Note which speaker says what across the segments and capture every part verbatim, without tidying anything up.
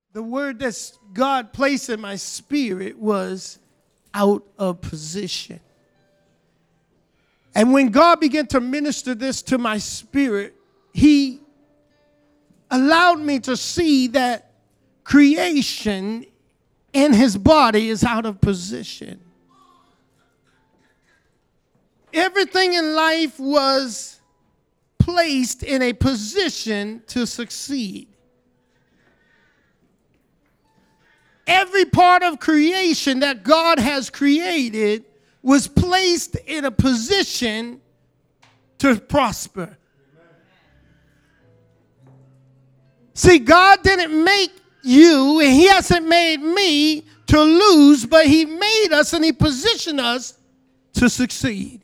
Speaker 1: the word that God placed in my spirit was out of position. And when God began to minister this to my spirit, he allowed me to see that creation in his body is out of position. Everything in life was placed in a position to succeed. Every part of creation that God has created was placed in a position to prosper. See, God didn't make you, and he hasn't made me to lose, but he made us and he positioned us to succeed.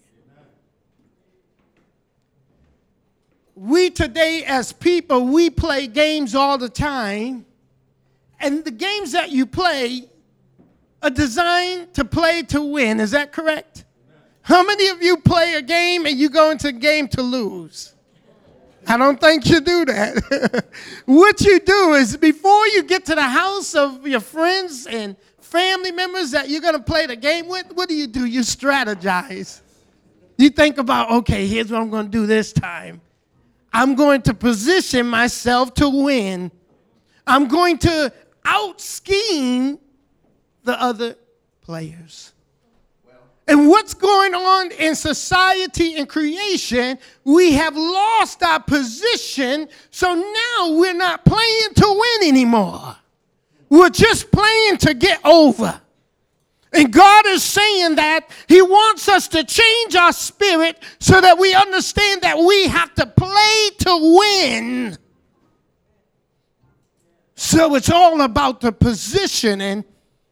Speaker 1: We today as people, we play games all the time. And the games that you play are designed to play to win. Is that correct? How many of you play a game and you go into a game to lose? I don't think you do that. What you do is before you get to the house of your friends and family members that you're going to play the game with, what do you do? You strategize. You think about, okay, here's what I'm going to do this time. I'm going to position myself to win. I'm going to out-scheme the other players. And what's going on in society and creation, we have lost our position, so now we're not playing to win anymore. We're just playing to get over. And God is saying that he wants us to change our spirit so that we understand that we have to play to win. So it's all about the position. And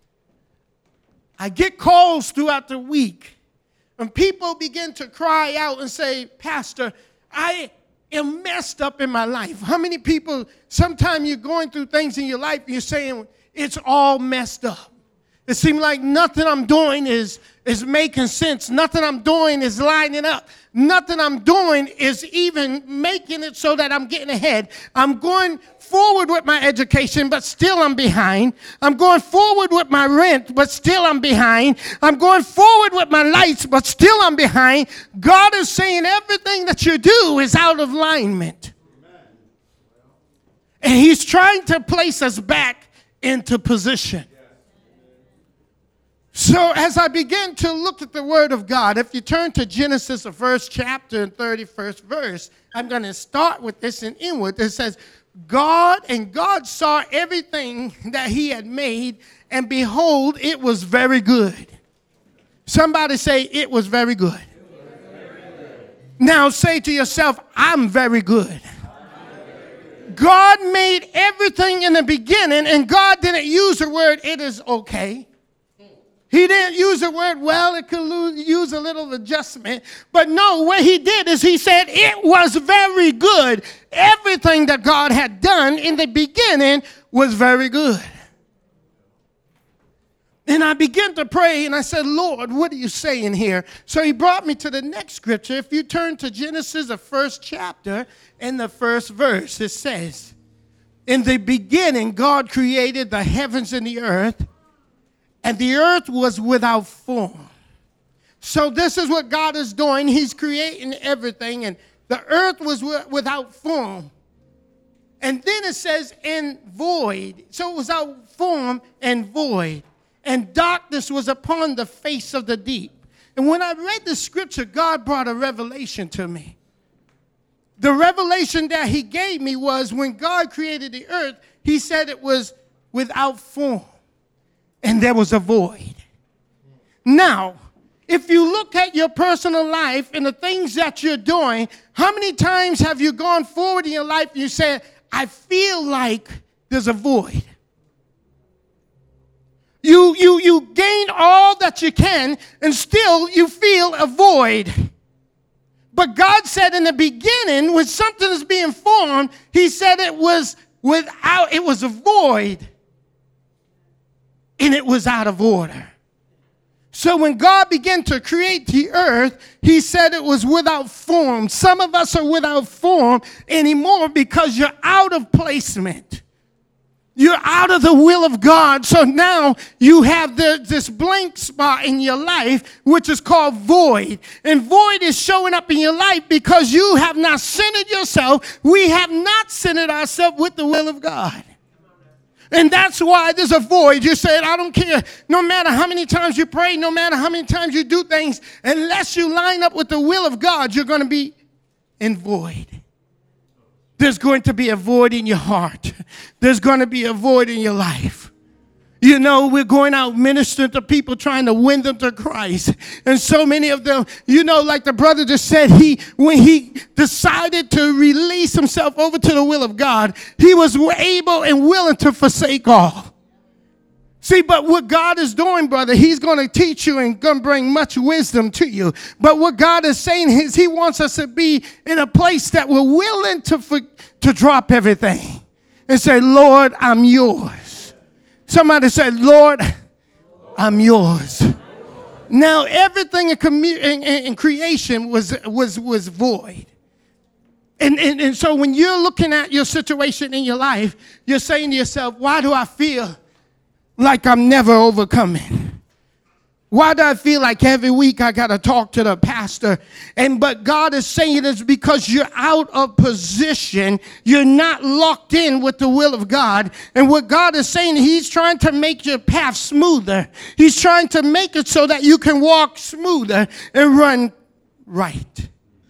Speaker 1: I get calls throughout the week, and people begin to cry out and say, Pastor, I am messed up in my life. How many people, sometimes you're going through things in your life and you're saying, it's all messed up. It seems like nothing I'm doing is, is making sense. Nothing I'm doing is lining up. Nothing I'm doing is even making it so that I'm getting ahead. I'm going forward with my education, but still I'm behind. I'm going forward with my rent, but still I'm behind. I'm going forward with my lights, but still I'm behind. God is saying everything that you do is out of alignment. And he's trying to place us back into position. So as I begin to look at the word of God, if you turn to Genesis, the first chapter and thirty-first verse, I'm going to start with this in inward. It says, God and God saw everything that he had made, and behold, it was very good. Somebody say, it was very good. It was very good. Now say to yourself, I'm very good. God made everything in the beginning, and God didn't use the word, it is okay. He didn't use the word, well, it could lose, use a little adjustment. But no, what he did is he said it was very good. Everything that God had done in the beginning was very good. And I began to pray, and I said, Lord, what are you saying here? So he brought me to the next scripture. If you turn to Genesis, the first chapter, in the first verse, it says, in the beginning, God created the heavens and the earth, and the earth was without form. So this is what God is doing. He's creating everything, and the earth was w- without form. And then it says, and void. So it was without form and void. And darkness was upon the face of the deep. And when I read the scripture, God brought a revelation to me. The revelation that he gave me was when God created the earth, he said it was without form. And there was a void. Now, if you look at your personal life and the things that you're doing, how many times have you gone forward in your life and you said, I feel like there's a void? You, you, you gain all that you can, and still you feel a void. But God said in the beginning, when something is being formed, he said it was without, it was a void. And it was out of order. So when God began to create the earth, he said it was without form. Some of us are without form anymore because you're out of placement. You're out of the will of God. So now you have the, this blank spot in your life, which is called void. And void is showing up in your life because you have not centered yourself. We have not centered ourselves with the will of God. And that's why there's a void. You said, I don't care. No matter how many times you pray, no matter how many times you do things, unless you line up with the will of God, you're going to be in void. There's going to be a void in your heart. There's going to be a void in your life. You know, we're going out ministering to people, trying to win them to Christ. And so many of them, you know, like the brother just said, he when he decided to release himself over to the will of God, he was able and willing to forsake all. See, but what God is doing, brother, he's going to teach you and going to bring much wisdom to you. But what God is saying is he wants us to be in a place that we're willing to, for, to drop everything and say, Lord, I'm yours. Somebody said, Lord, I'm yours. Now, everything in, commu- in, in creation was, was, was void. And, and, and so when you're looking at your situation in your life, you're saying to yourself, why do I feel like I'm never overcoming? Why do I feel like every week I got to talk to the pastor? And but God is saying it's because you're out of position. You're not locked in with the will of God. And what God is saying, he's trying to make your path smoother. He's trying to make it so that you can walk smoother and run right.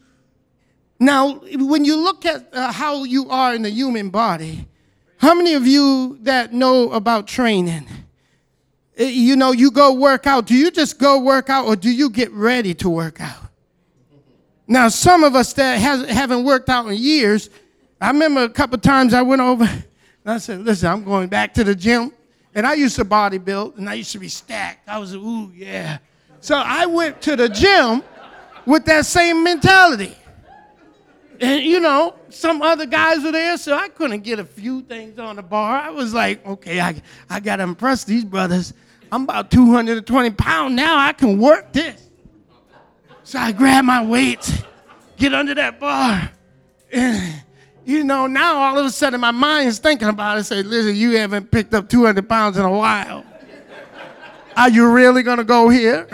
Speaker 1: Now, when you look at uh, how you are in the human body, how many of you that know about training? You know, you go work out. Do you just go work out or do you get ready to work out? Now, some of us that has, haven't worked out in years, I remember a couple times I went over and I said, listen, I'm going back to the gym. And I used to bodybuild and I used to be stacked. I was, ooh, yeah. So I went to the gym with that same mentality. And, you know, some other guys were there, so I couldn't get a few things on the bar. I was like, okay, I, I got to impress these brothers. I'm about two hundred twenty pounds now. I can work this. So I grab my weights, get under that bar. And, you know, now all of a sudden my mind is thinking about it. Say, listen, you haven't picked up two hundred pounds in a while. Are you really going to go here?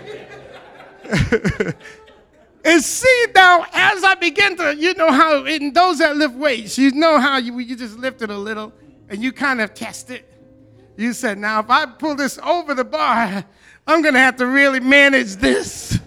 Speaker 1: And see, now, as I begin to, you know how, in those that lift weights, you know how you, you just lift it a little, and you kind of test it. You said, now, if I pull this over the bar, I'm going to have to really manage this.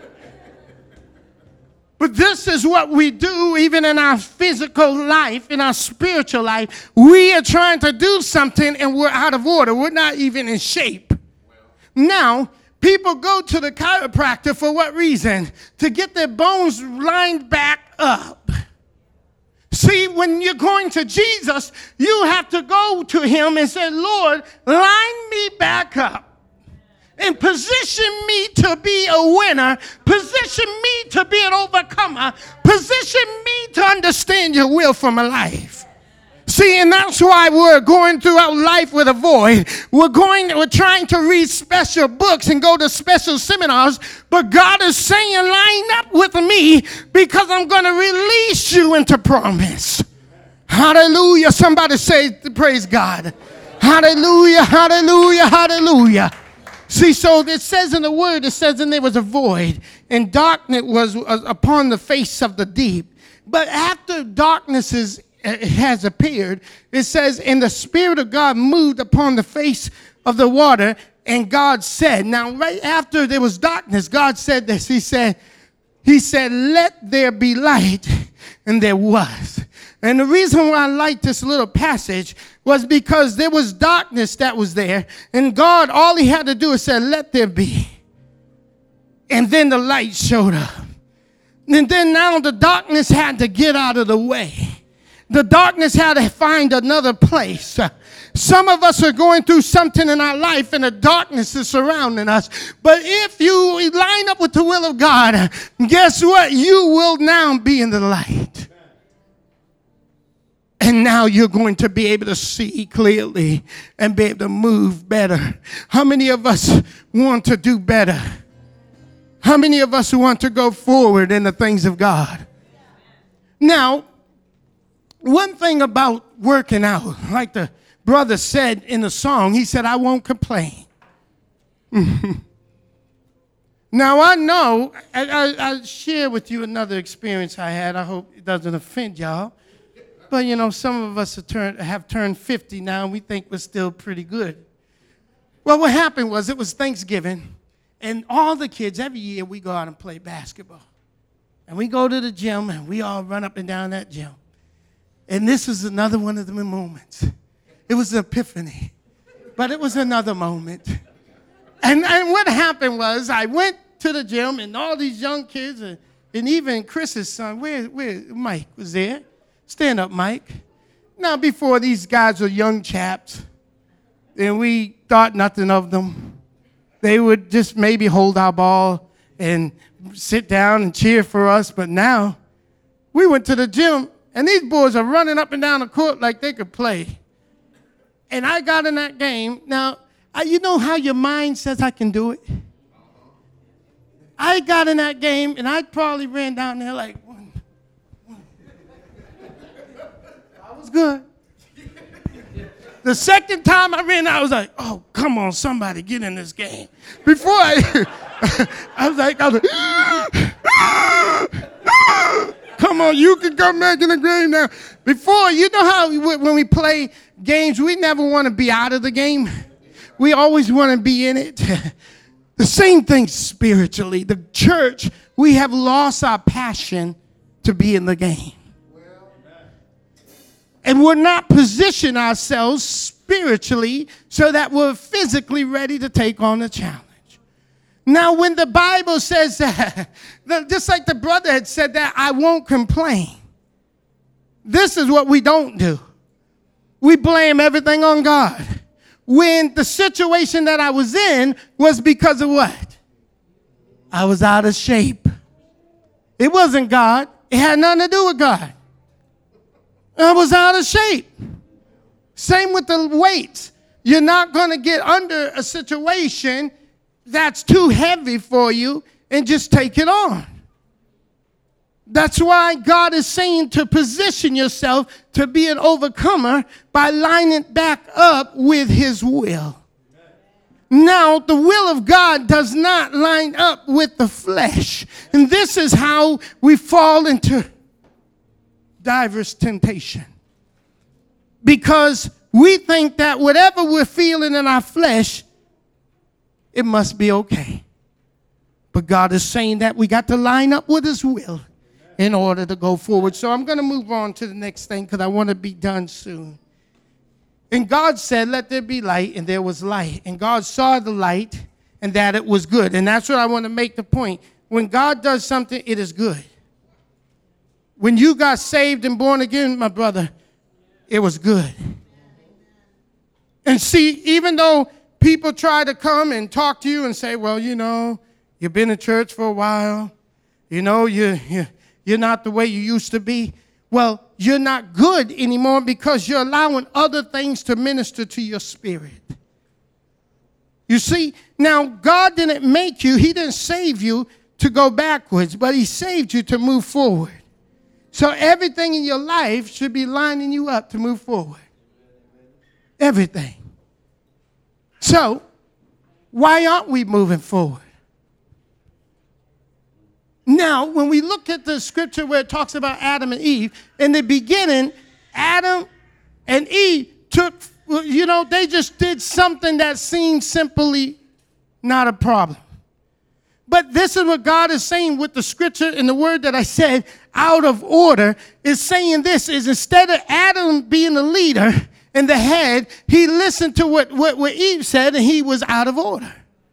Speaker 1: But this is what we do even in our physical life, in our spiritual life. We are trying to do something, and we're out of order. We're not even in shape. Now, people go to the chiropractor for what reason? To get their bones lined back up. See, when you're going to Jesus, you have to go to him and say, Lord, line me back up and position me to be a winner, position me to be an overcomer, position me to understand your will for my life. See, and that's why we're going throughout life with a void. We're going, we're trying to read special books and go to special seminars, but God is saying, line up with me because I'm going to release you into promise. Hallelujah. Somebody say, praise God. Hallelujah, hallelujah, hallelujah. See, so it says in the word, it says, and there was a void, and darkness was upon the face of the deep. But after darkness is has appeared, it says, and the Spirit of God moved upon the face of the water, and God said, now right after there was darkness, God said this, he said, he said, let there be light, and there was. And the reason why I like this little passage was because there was darkness that was there, and God, all he had to do is say, let there be. And then the light showed up. And then now the darkness had to get out of the way. The darkness had to find another place. Some of us are going through something in our life and the darkness is surrounding us. But if you line up with the will of God, guess what? You will now be in the light. And now you're going to be able to see clearly and be able to move better. How many of us want to do better? How many of us want to go forward in the things of God? Now, one thing about working out, like the brother said in the song, he said, I won't complain. Now, I know, I, I, I'll share with you another experience I had. I hope it doesn't offend y'all. But, you know, some of us have turned, have turned fifty now, and we think we're still pretty good. Well, what happened was it was Thanksgiving, and all the kids, every year, we go out and play basketball. And we go to the gym, and we all run up and down that gym. And this is another one of the moments. It was an epiphany, but it was another moment. And, and what happened was I went to the gym, and all these young kids, and, and even Chris's son, where, where Mike was there. Stand up, Mike. Now, before, these guys were young chaps, and we thought nothing of them. They would just maybe hold our ball and sit down and cheer for us. But now, we went to the gym, and these boys are running up and down the court like they could play. And I got in that game. Now, I, you know how your mind says I can do it? I got in that game, and I probably ran down there like, one, one. I was good. The second time I ran out, I was like, oh, come on, somebody get in this game. Before I, I was like, I was like, come on, you can come back in the game now. Before, you know how we, when we play games, we never want to be out of the game. We always want to be in it. The same thing spiritually. The church, we have lost our passion to be in the game. And we're not positioning ourselves spiritually so that we're physically ready to take on the challenge. Now, when the Bible says that, just like the brother had said that, I won't complain. This is what we don't do. We blame everything on God. When the situation that I was in was because of what? I was out of shape. It wasn't God. It had nothing to do with God. I was out of shape. Same with the weights. You're not going to get under a situation that's too heavy for you and just take it on. That's why God is saying to position yourself to be an overcomer by lining back up with his will. Now, the will of God does not line up with the flesh. And this is how we fall into diverse temptation. Because we think that whatever we're feeling in our flesh, it must be okay. But God is saying that we got to line up with his will in order to go forward. So I'm going to move on to the next thing because I want to be done soon. And God said, let there be light, and there was light. And God saw the light and that it was good. And that's what I want to make the point. When God does something, it is good. When you got saved and born again, my brother, it was good. And see, even though people try to come and talk to you and say, well, you know, you've been in church for a while. You know, you, you, you're not the way you used to be. Well, you're not good anymore because you're allowing other things to minister to your spirit. You see, now God didn't make you, he didn't save you to go backwards, but he saved you to move forward. So everything in your life should be lining you up to move forward. Everything. So, why aren't we moving forward? Now, when we look at the scripture where it talks about Adam and Eve, in the beginning, Adam and Eve took, you know, they just did something that seemed simply not a problem. But this is what God is saying with the scripture and the word that I said, out of order, is saying this, is instead of Adam being the leader and the head, he listened to what, what, what Eve said, and he was out of order.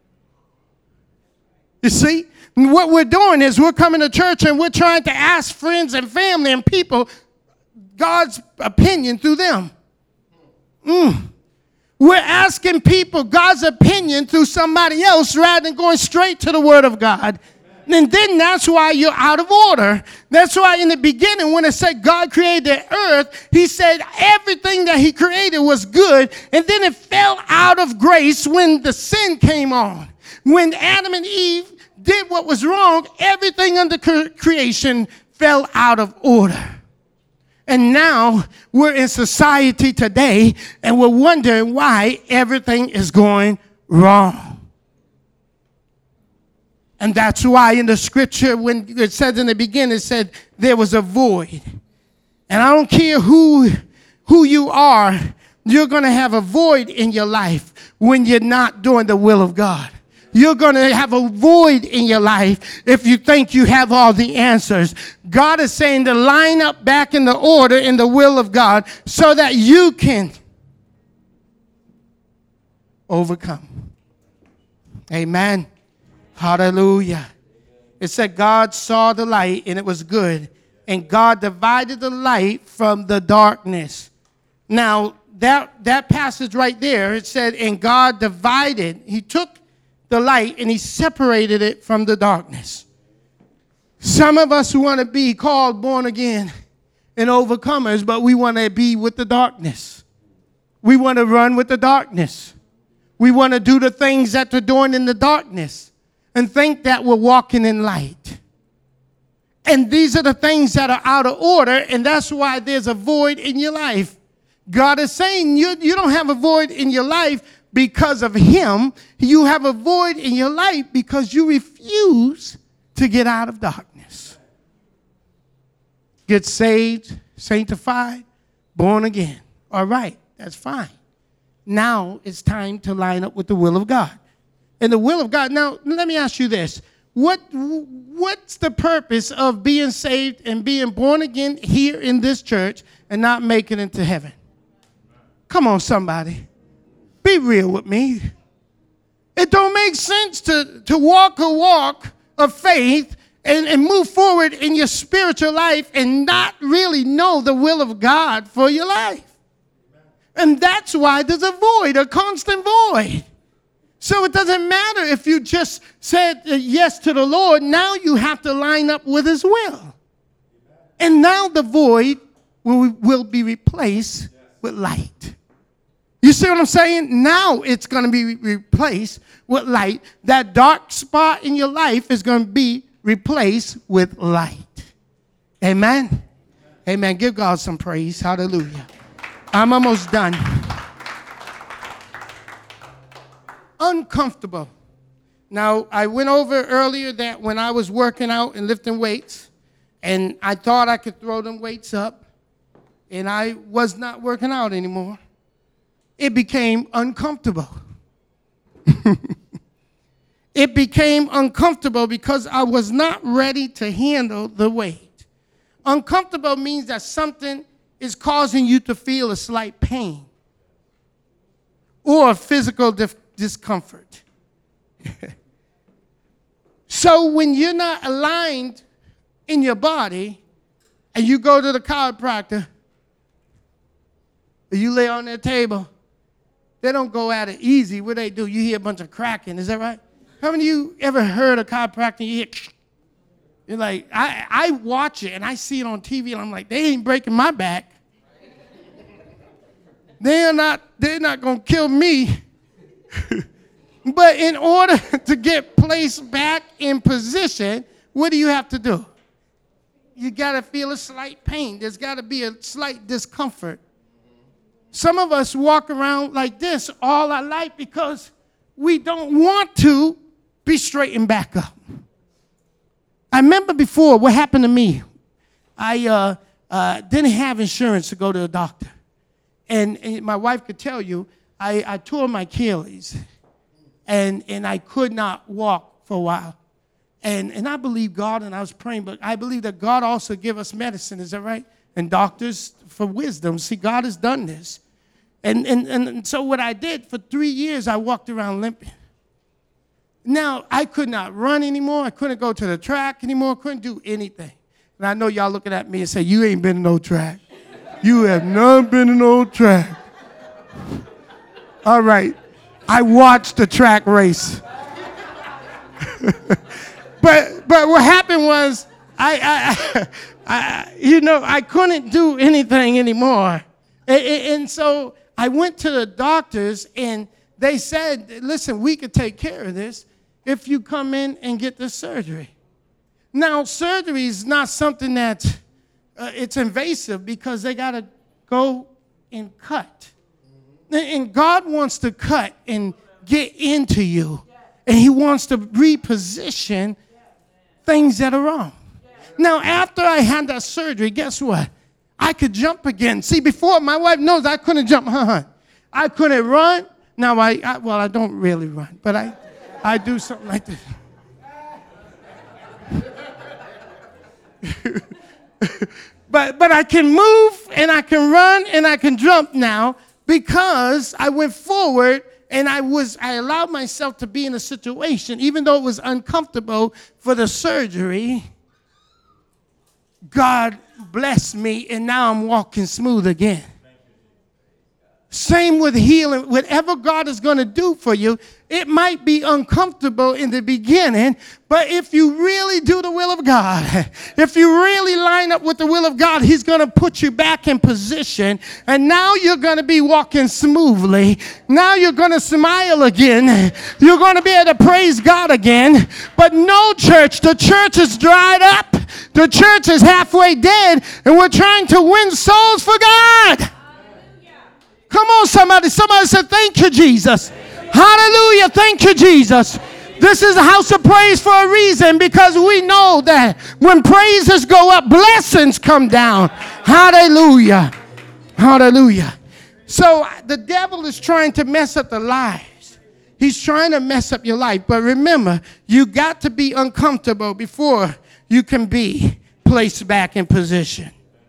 Speaker 1: You see? What we're doing is we're coming to church and we're trying to ask friends and family and people God's opinion through them. Mm. We're asking people God's opinion through somebody else rather than going straight to the Word of God. And then that's why you're out of order. That's why in the beginning when it said God created the earth, he said everything that he created was good. And then it fell out of grace when the sin came on. When Adam and Eve did what was wrong, everything under creation fell out of order. And now we're in society today, and we're wondering why everything is going wrong. And that's why in the scripture, when it says in the beginning, it said there was a void. And I don't care who, who you are, you're going to have a void in your life when you're not doing the will of God. You're going to have a void in your life if you think you have all the answers. God is saying to line up back in the order in the will of God so that you can overcome. Amen. Hallelujah. It said God saw the light and it was good. And God divided the light from the darkness. Now, that, that passage right there, it said, and God divided. He took the light and he separated it from the darkness. Some of us want to be called born again and overcomers, but we want to be with the darkness. We want to run with the darkness. We want to do the things that they're doing in the darkness and think that we're walking in light. And these are the things that are out of order, and that's why there's a void in your life. God is saying you, you don't have a void in your life because of him. You have a void in your life because you refuse to get out of darkness. Get saved, sanctified, born again. All right, that's fine. Now it's time to line up with the will of God. And the will of God. Now, let me ask you this. What, what's the purpose of being saved and being born again here in this church and not making it to heaven? Come on, somebody. Be real with me. It don't make sense to, to walk a walk of faith and, and move forward in your spiritual life and not really know the will of God for your life. And that's why there's a void, a constant void. So it doesn't matter if you just said yes to the Lord. Now you have to line up with his will. And now the void will, will be replaced with light. You see what I'm saying? Now it's going to be replaced with light. That dark spot in your life is going to be replaced with light. Amen? Amen. Give God some praise. Hallelujah. I'm almost done. Uncomfortable. Now, I went over earlier that when I was working out and lifting weights, and I thought I could throw them weights up, and I was not working out anymore, it became uncomfortable. It became uncomfortable because I was not ready to handle the weight. Uncomfortable means that something is causing you to feel a slight pain or physical dif- discomfort. So when you're not aligned in your body and you go to the chiropractor, or you lay on their table, they don't go at it easy. What they do, you hear a bunch of cracking. Is that right? How many of you ever heard a chiropractor? You hear, you're like, I, I watch it and I see it on T V and I'm like, they ain't breaking my back. They're not, they're not going to kill me. But in order to get placed back in position, what do you have to do? You got to feel a slight pain. There's got to be a slight discomfort. Some of us walk around like this all our life because we don't want to be straightened back up. I remember before what happened to me. I uh, uh, didn't have insurance to go to a doctor. And, and my wife could tell you, I, I tore my Achilles. And, and I could not walk for a while. And, and I believe God, and I was praying, but I believe that God also give us medicine. Is that right? And doctors for wisdom. See, God has done this. And, and, and so what I did, for three years, I walked around limping. Now, I could not run anymore. I couldn't go to the track anymore. I couldn't do anything. And I know y'all looking at me and say, you ain't been in no track. You have not been in no track. All right. I watched the track race. but but what happened was, I, I, I you know, I couldn't do anything anymore. And, and so I went to the doctors, and they said, listen, we could take care of this if you come in and get the surgery. Now, surgery is not something that uh, it's invasive because they got to go and cut. And God wants to cut and get into you. And he wants to reposition things that are wrong. Now, after I had that surgery, guess what? I could jump again. See, before, my wife knows I couldn't jump. Huh? I couldn't run. Now, I, I well, I don't really run, but I, I do something like this. but but I can move and I can run and I can jump now because I went forward and I was I allowed myself to be in a situation, even though it was uncomfortable for the surgery. God blessed me and now I'm walking smooth again. Same with healing. Whatever God is going to do for you, it might be uncomfortable in the beginning, but if you really do the will of God, if you really line up with the will of God, he's going to put you back in position, and now you're going to be walking smoothly. Now you're going to smile again. You're going to be able to praise God again. But no, church, the church is dried up. The church is halfway dead, and we're trying to win souls for God. Come on, somebody. Somebody said, thank you, Jesus. Hallelujah. Thank you, Jesus. This is a house of praise for a reason, because we know that when praises go up, blessings come down. Hallelujah. Hallelujah. So the devil is trying to mess up the lives. He's trying to mess up your life. But remember, you got to be uncomfortable before you can be placed back in position.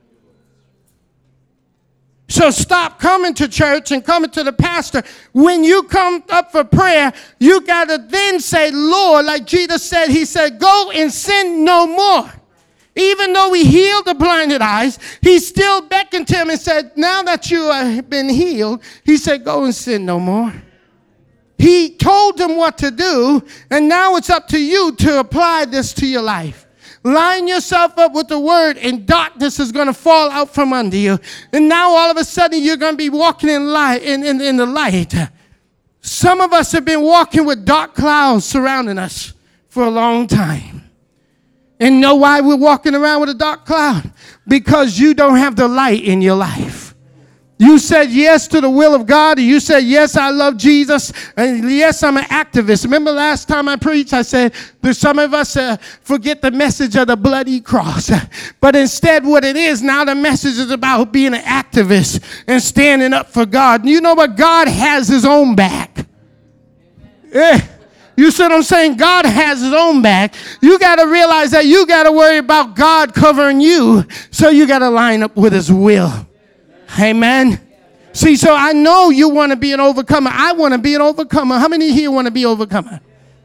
Speaker 1: So stop coming to church and coming to the pastor. When you come up for prayer, you got to then say, Lord, like Jesus said, he said, go and sin no more. Even though he healed the blinded eyes, he still beckoned to him and said, now that you have been healed, he said, go and sin no more. He told them what to do, and now it's up to you to apply this to your life. Line yourself up with the word, and darkness is going to fall out from under you. And now all of a sudden you're going to be walking in light, in, in, in the light. Some of us have been walking with dark clouds surrounding us for a long time. And know why we're walking around with a dark cloud? Because you don't have the light in your life. You said yes to the will of God, and you said, yes, I love Jesus, and yes, I'm an activist. Remember last time I preached, I said, there's some of us uh, forget the message of the bloody cross. But instead, what it is now, the message is about being an activist and standing up for God. And you know what? God has his own back. Yeah. You see what I'm saying? God has his own back. You got to realize that you got to worry about God covering you, so you got to line up with his will. Amen. See, so I know you want to be an overcomer. I want to be an overcomer. How many here want to be overcomer?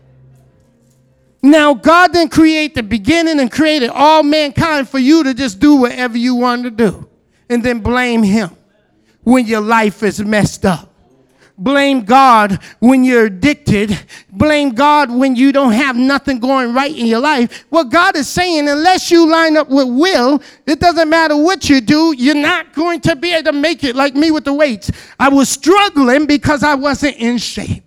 Speaker 1: Now, God didn't create the beginning and created all mankind for you to just do whatever you want to do and then blame him when your life is messed up. Blame God when you're addicted. Blame God when you don't have nothing going right in your life. What God is saying, unless you line up with will, it doesn't matter what you do, you're not going to be able to make it. Like me with the weights. I was struggling because I wasn't in shape.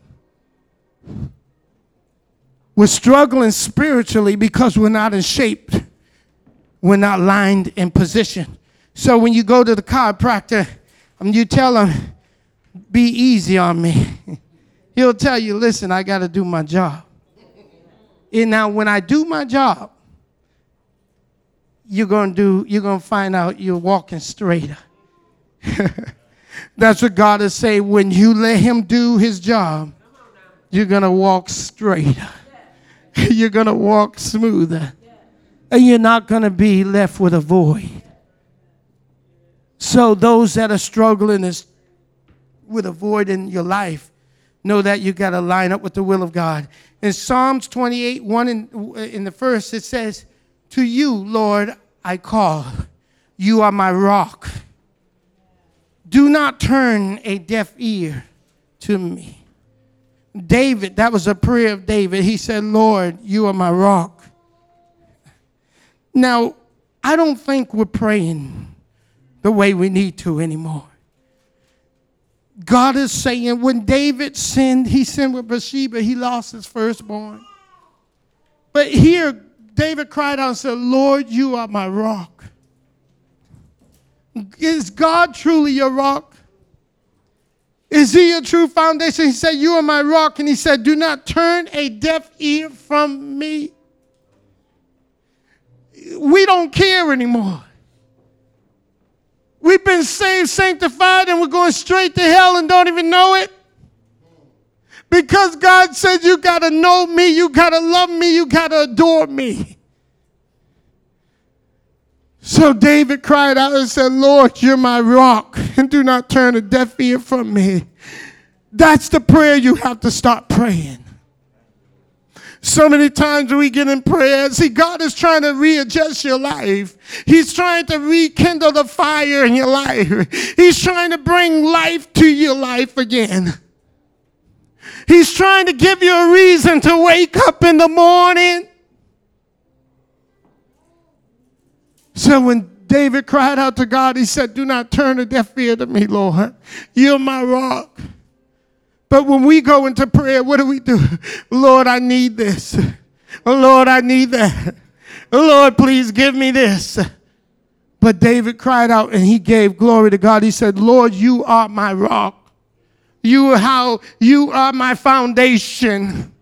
Speaker 1: We're struggling spiritually because we're not in shape. We're not lined in position. So when you go to the chiropractor, and you tell them, be easy on me, he'll tell you, listen, I got to do my job. And now when I do my job, you're going to do, you're going to find out you're walking straighter. That's what God is saying. When you let him do his job, you're going to walk straighter. You're going to walk smoother. And you're not going to be left with a void. So those that are struggling is with a void in your life, know that you got to line up with the will of God. In Psalms twenty-eight, one in, in the first, it says, to you, Lord, I call. You are my rock. Do not turn a deaf ear to me. David, that was a prayer of David. He said, Lord, you are my rock. Now, I don't think we're praying the way we need to anymore. God is saying when David sinned, he sinned with Bathsheba, he lost his firstborn. But here, David cried out and said, Lord, you are my rock. Is God truly your rock? Is he a true foundation? He said, you are my rock. And he said, do not turn a deaf ear from me. We don't care anymore. We've been saved, sanctified, and we're going straight to hell and don't even know it. Because God said you got to know me, you got to love me, you got to adore me. So David cried out and said, Lord, you're my rock, and do not turn a deaf ear from me. That's the prayer you have to start praying. So many times we get in prayer, see, God is trying to readjust your life. He's trying to rekindle the fire in your life. He's trying to bring life to your life again. He's trying to give you a reason to wake up in the morning. So when David cried out to God, he said, do not turn a deaf ear to me, Lord. You're my rock. But when we go into prayer, what do we do? Lord, I need this. Lord, I need that. Lord, please give me this. But David cried out and he gave glory to God. He said, Lord, you are my rock. You are how you are my foundation.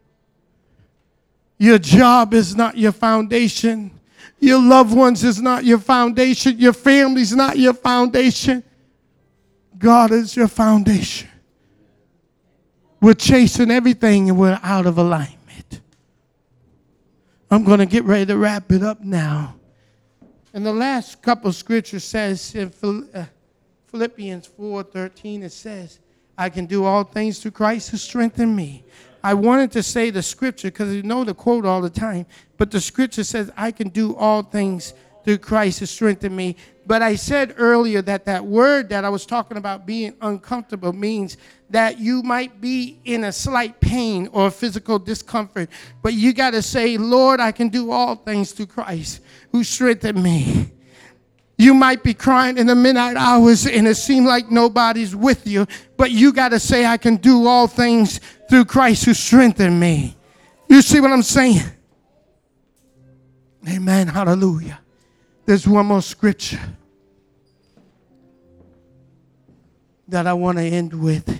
Speaker 1: Your job is not your foundation. Your loved ones is not your foundation. Your family's not your foundation. God is your foundation. We're chasing everything and we're out of alignment. I'm going to get ready to wrap it up now. And the last couple of scriptures says in Philippians four thirteen, it says, I can do all things through Christ who strengthens me. I wanted to say the scripture because you know the quote all the time, but the scripture says, I can do all things through Christ who strengthens me. But I said earlier that that word that I was talking about being uncomfortable means that you might be in a slight pain or physical discomfort. But you got to say, Lord, I can do all things through Christ who strengthened me. You might be crying in the midnight hours and it seems like nobody's with you. But you got to say, I can do all things through Christ who strengthened me. You see what I'm saying? Amen. Hallelujah. There's one more scripture that I want to end with.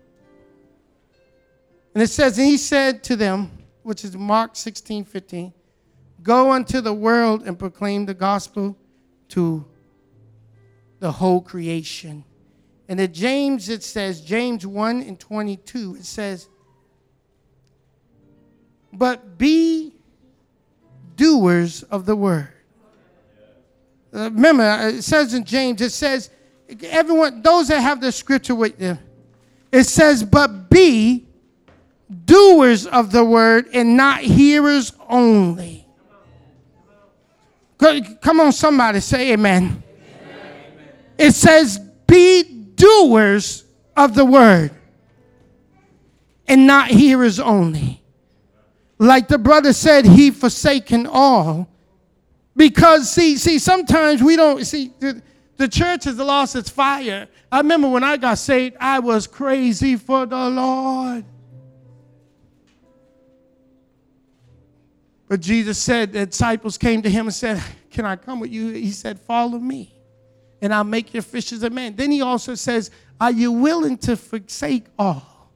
Speaker 1: And it says, and he said to them, which is Mark sixteen fifteen, go unto the world and proclaim the gospel to the whole creation. And in James, it says, James one and twenty-two, it says, but be doers of the word. Uh, remember, it says in James, it says, everyone, those that have the scripture with them, it says, but be doers of the word and not hearers only. Come on, somebody say amen. Amen. It says, be doers of the word and not hearers only. Like the brother said, he forsaken all. Because, see, see, sometimes we don't, see, the, the church has lost its fire. I remember when I got saved, I was crazy for the Lord. But Jesus said, the disciples came to him and said, can I come with you? He said, follow me, and I'll make you fishers of men. Then he also says, are you willing to forsake all?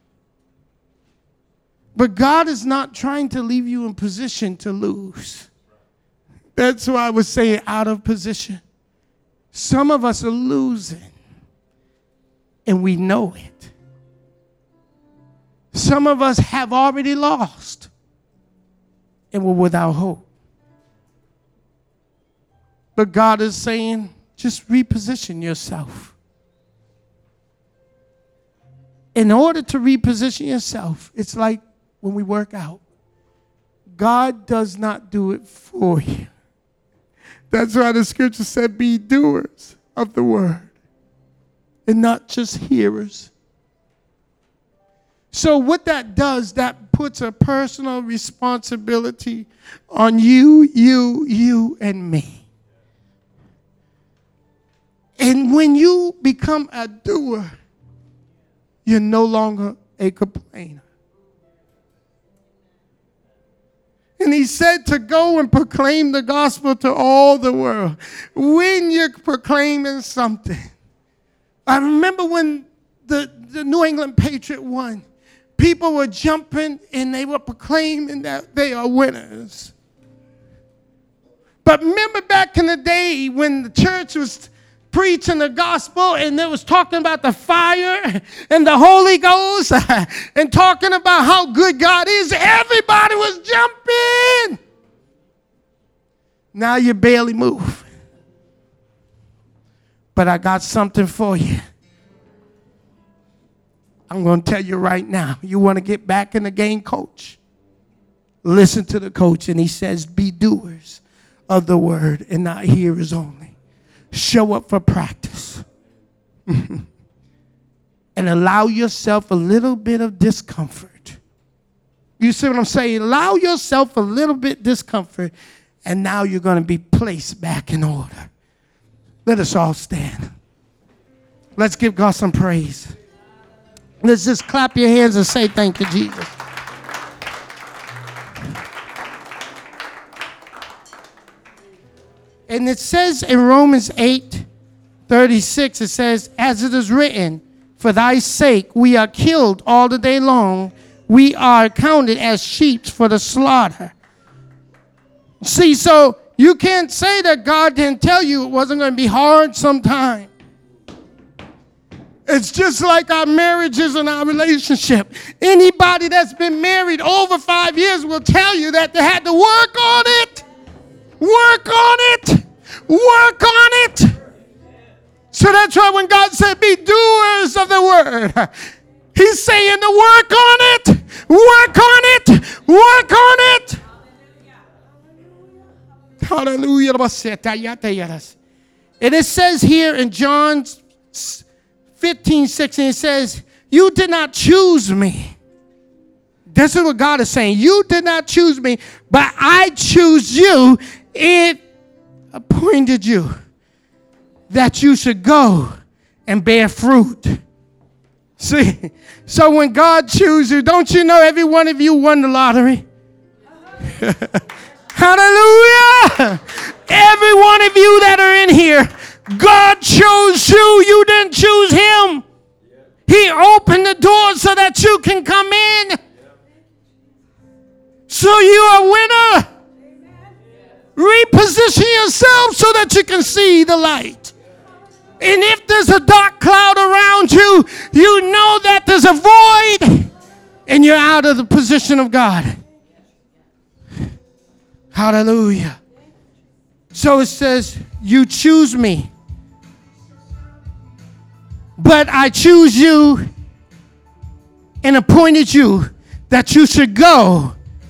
Speaker 1: But God is not trying to leave you in position to lose. That's why I was saying out of position. Some of us are losing, and we know it. Some of us have already lost, and we're without hope. But God is saying, just reposition yourself. In order to reposition yourself, it's like when we work out. God does not do it for you. That's why the scripture said, be doers of the word and not just hearers. So what that does, that puts a personal responsibility on you, you, you, and me. And when you become a doer, you're no longer a complainer. And he said to go and proclaim the gospel to all the world. When you're proclaiming something. I remember when the, the New England Patriot won. People were jumping and they were proclaiming that they are winners. But remember back in the day when the church was preaching the gospel and it was talking about the fire and the Holy Ghost and talking about how good God is, everybody was jumping. Now you barely move. But I got something for you. I'm going to tell you right now. You want to get back in the game, coach? Listen to the coach, and he says, be doers of the word and not hearers only. Show up for practice. And allow yourself a little bit of discomfort. You see what I'm saying? Allow yourself a little bit discomfort, and now you're going to be placed back in order. Let us all stand. Let's give God some praise. Let's just clap your hands and say thank you, Jesus. And it says in Romans eight thirty-six, it says, as it is written, for thy sake we are killed all the day long. We are counted as sheep for the slaughter. See, so you can't say that God didn't tell you it wasn't going to be hard sometime. It's just like our marriages and our relationship. Anybody that's been married over five years will tell you that they had to work on it. Work on it. Work on it. So that's why when God said, be doers of the word, he's saying to work on it. Work on it. Work on it. Hallelujah. And it says here in John fifteen, sixteen, it says, you did not choose me. This is what God is saying. You did not choose me, but I choose you. It appointed you that you should go and bear fruit. See, so when God chooses you, don't you know every one of you won the lottery? Hallelujah! Every one of you that are in here, God chose you. You didn't choose him. He opened the door so that you can come in. So you are a winner. Reposition yourself so that you can see the light. And if there's a dark cloud around you, you know that there's a void and you're out of the position of God. Hallelujah. So it says, you choose me, but I choose you and appointed you that you should go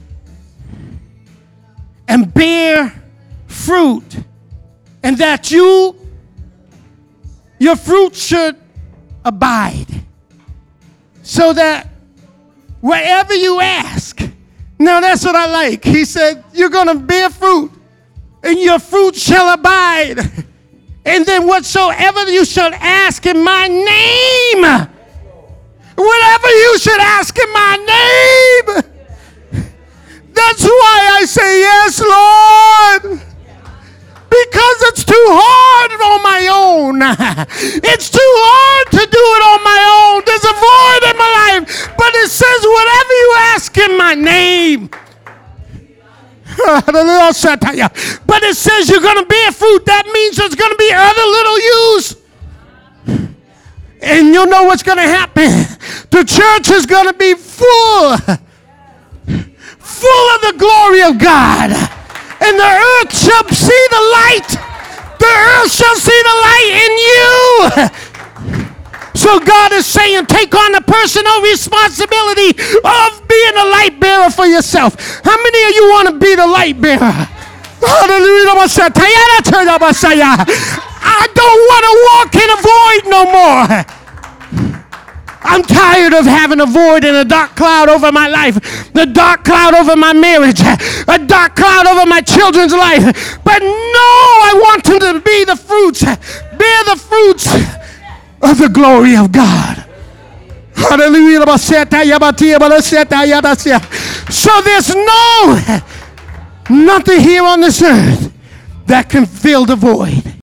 Speaker 1: and bear fruit, and that you, your fruit should abide, so that wherever you ask, now that's what I like. He said, you're going to bear fruit, and your fruit shall abide. And then whatsoever you shall ask in my name, whatever you should ask in my name, that's why I say yes, Lord. Because it's too hard on my own. It's too hard to do it on my own. There's a void in my life. But it says, whatever you ask in my name. But it says you're going to bear fruit. That means there's going to be other little yous. And you'll know what's going to happen. The church is going to be full. Full of the glory of God. And the earth shall see the light. The earth shall see the light in you. So God is saying, take on the personal responsibility of being a light bearer for yourself. How many of you want to be the light bearer? I don't want to walk in a void no more. I'm tired of having a void and a dark cloud over my life, the dark cloud over my marriage, a dark cloud over my children's life. But no, I want them to be the fruits, bear the fruits of the glory of God. Hallelujah. So there's no Nothing here on this earth that can fill the void.